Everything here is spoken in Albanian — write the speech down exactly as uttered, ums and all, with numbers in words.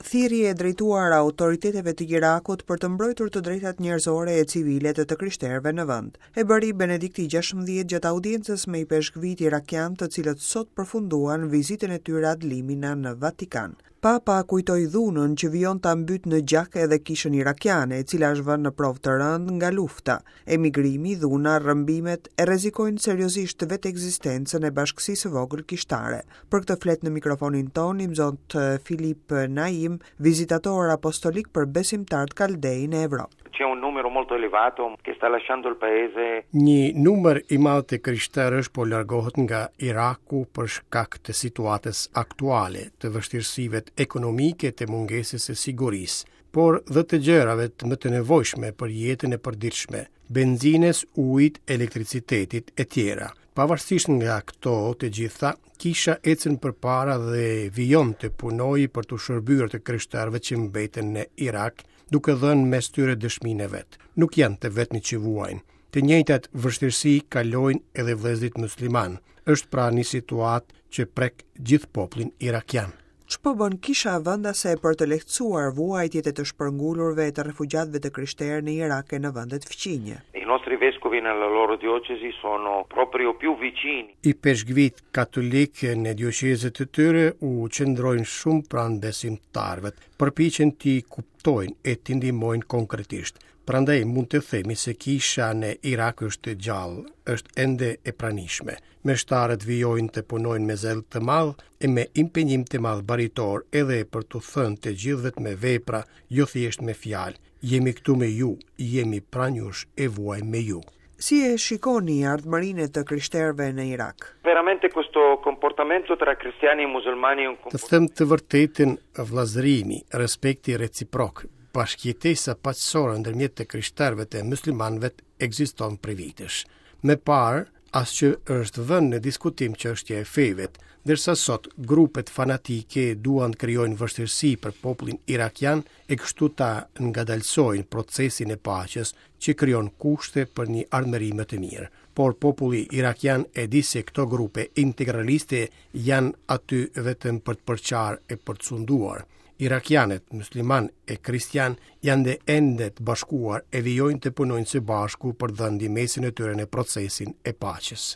Thirrje e drejtuar autoriteteve të Irakut për të mbrojtur të drejtat njerëzore e civile të të krishterëve në vend. E bëri Benedikti gjashtëmbëdhjetë gjatë audiencës me i peshkvit irakian, të cilët sot përfunduan vizitën e tyre ad limina në Vatikan. Papa kujtoi dhunën që vijon ta mbyt në gjak edhe kishën irakiane, e cila është vënë në provë të rëndë nga lufta. Emigrimi, dhuna, rrëmbimet e rrezikojnë seriozisht vetë ekzistencën e bashkësisë së vogël kishtare. Për këtë flet në mikrofonin ton i mzont Filip Naim, vizitator apostolik për besimtarët kaldej në Evropë. C'è un numero molto elevato che sta lasciando il paese. Një numër i madh të krishterësh po largohet nga Iraku për shkak të situatës aktuale, të vështirësive ekonomike, të mungesës së sigurisë, por dhe të gjërave të më të nevojshme për jetën e përditshme, benzines, ujit, elektricitetit e tjera. Pavarësisht nga këto të gjitha, kisha ecën përpara dhe vijon të punojë për të shërbyer të krishterëve që mbeten në Irak, duke dhënë mes tyre dëshminë e vet. Nuk janë të vetmi që vuajnë. Të njëjtat vështirësi kalojnë edhe vëllezërit musliman. Është pra një situatë që prek gjithë popullin irakian. Ç'po bën kisha vendase për të lehtësuar vuajtjet e të shpërngulurve e të refugjatëve të krishterë në Irak e në vendet fqinje? I nostri vescovi nella loro diocesi sono proprio più vicini. I peshkvit katolik në diocezet të tyre u qëndrojnë shumë pranë besimtarëve, përpiqen t'i kuptojnë e t'i ndihmojnë konkretisht. Prandaj mund të themi se kisha në Irak është gjallë, është ende e pranishme. Meshtarët vijojnë të punojnë me zel të madh e me impenjim të madh baritor, edhe për të thënë të gjithëvet me vepra, jo thjesht me fjalë. Jemi këtu me ju, jemi pranë jush e vuajmë me ju. Si e shikoni ardhmërinë të krishterëve në Irak? Veramente questo comportamento tra cristiani e musulmani è un Të them të vërtetën, vllazërimi, respekti reciprok, bashkëjetesa paqësore ndërmjet të krishterëve dhe muslimanëve ekziston prej vitesh. Me parë, as që është vënë në diskutim çështja e fevet, ndërsa sot grupet fanatike duan të krijojnë vështirësi për popullin irakian e kështu ta ngadalsojnë procesin e paqes që krijon kushte për një ardhmëri më të mirë. Por populli irakian e di se këto grupe integraliste janë aty vetëm për të përqarë e për të sunduar. Irakianet, musliman e kristian janë dhe ende të bashkuar e vijojnë të punojnë së bashku për dhënë ndihmësinë e tyre në procesin e paqes.